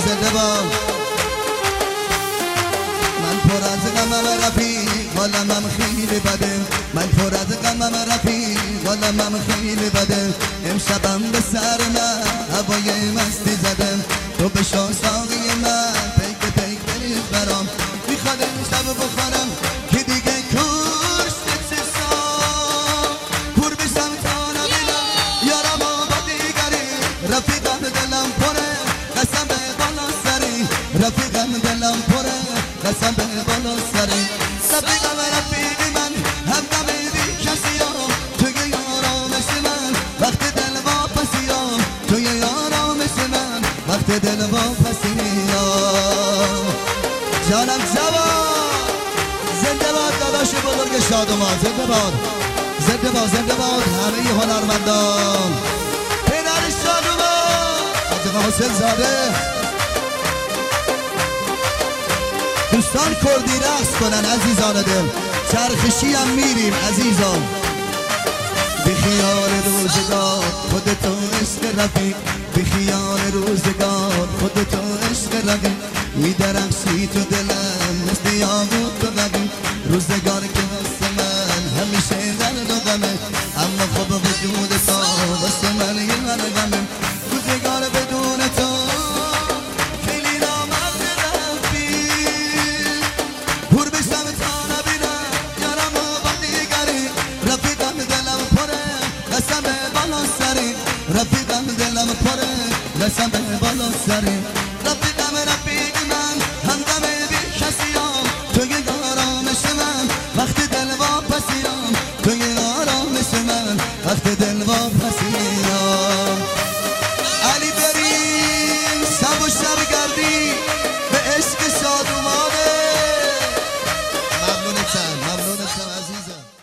زنده باد. من پر از غمم رفیق حالمم خیلی بده، من پر از غمم رفیق حالمم خیلی بده. امشبم به سر من هوای مستی زده، تو به ساقی من پیک پیک بریز برام. میخواد امشب بخورم که دیگه کورش نچسام، کور بشم تا نبینم یارم و با دیگری. رفیقم دلم پره قسم به بالا سری، رفیقم دلم پره قسم به بالا سری. رفیقم رفیقی من همدم بی کسی ها، توی آرامش من وقت دل واپسی ها، توی آرامش من وقت دل واپسی ها. جانم جوان زنده باد داداش بزرگ شادمان، زنده باد زنده باد زنده باد همه هنرمندان. پدر شادمان حاج حسین زاده. دوستان کردی رقص کنن عزیزان دل، چرخشی هم میریم عزیزان. بی خیال روزگار خودتو عشق رفیق، بی خیال روزگار خودتو عشق رفیق. میدرخشی تو دلم مثل یاقوت و رقیق، روزگار که واسه من همیشه درد و غمه، اما خب وجود تو واسه من یه غمه. روزگار بدون تو خیلی نامرد رفیق، پور بشم تا نبینم یارم و با دیگری. رفیقم دلم پره قسم به بالا سری، رفیقم دلم پره قسم به بالا سری. رفیقم رفیق